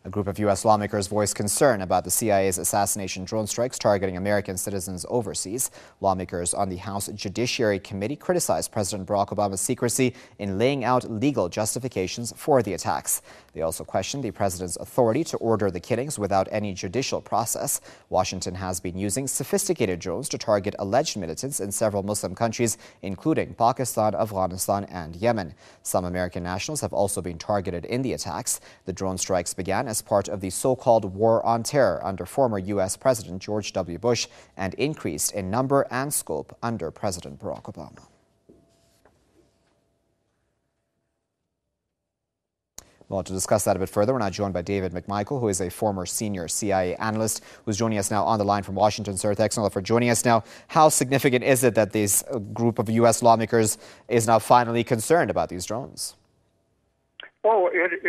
A group of U.S. lawmakers voiced concern about the CIA's assassination drone strikes targeting American citizens overseas. Lawmakers on the House Judiciary Committee criticized President Barack Obama's secrecy in laying out legal justifications for the attacks. They also questioned the president's authority to order the killings without any judicial process. Washington has been using sophisticated drones to target alleged militants in several Muslim countries, including Pakistan, Afghanistan, and Yemen. Some American nationals have also been targeted in the attacks. The drone strikes began as part of the so-called War on Terror under former U.S. President George W. Bush and increased in number and scope under President Barack Obama. Well, to discuss that a bit further, we're now joined by David McMichael, who is a former senior CIA analyst, who's joining us now on the line from Washington. Sir, thanks a lot for joining us now. How significant is it that this group of U.S. lawmakers is now finally concerned about these drones? Oh,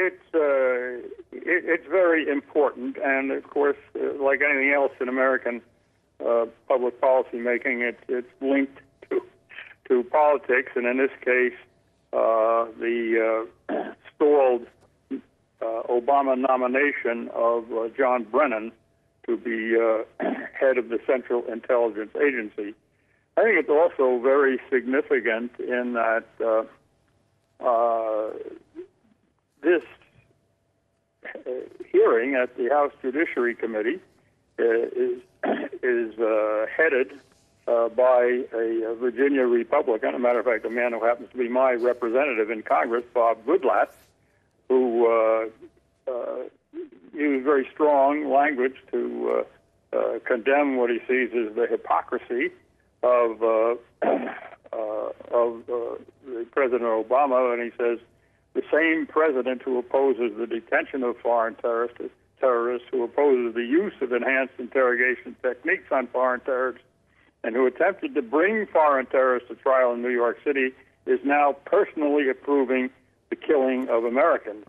it's very important, and of course, like anything else in American public policy making, it's linked to politics, and in this case, the stalled Obama nomination of John Brennan to be head of the Central Intelligence Agency. I think it's also very significant in that this hearing at the House Judiciary Committee is headed by a Virginia Republican. As a matter of fact, a man who happens to be my representative in Congress, Bob Goodlatte, who used very strong language to condemn what he sees as the hypocrisy of President Obama, and he says, the same president who opposes the detention of foreign terrorists, who opposes the use of enhanced interrogation techniques on foreign terrorists, and who attempted to bring foreign terrorists to trial in New York City, is now personally approving the killing of Americans.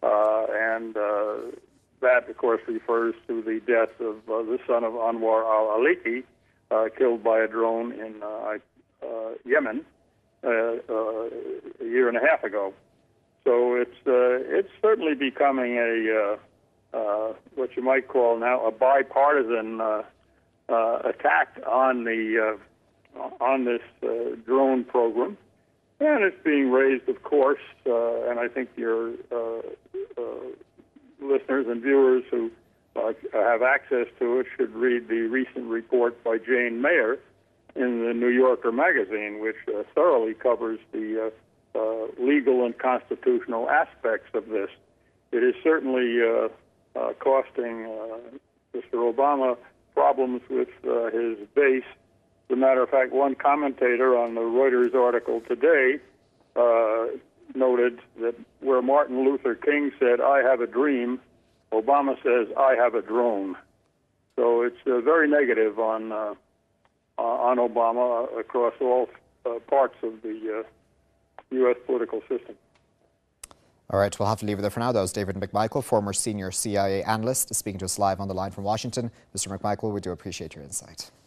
That, of course, refers to the death of the son of Anwar al-Awlaki, killed by a drone in Yemen a year and a half ago. So it's certainly becoming a what you might call now a bipartisan attack on this drone program, and it's being raised, of course. And I think your listeners and viewers who have access to it should read the recent report by Jane Mayer in the New Yorker magazine, which thoroughly covers the legal and constitutional aspects of this. It is certainly costing Mr. Obama problems with his base. As a matter of fact, one commentator on the Reuters article today noted that where Martin Luther King said, "I have a dream," Obama says, "I have a drone." So it's very negative on Obama across all parts of the U.S. political system. All right, we'll have to leave it there for now. That was David McMichael, former senior CIA analyst, speaking to us live on the line from Washington. Mr. McMichael, we do appreciate your insight.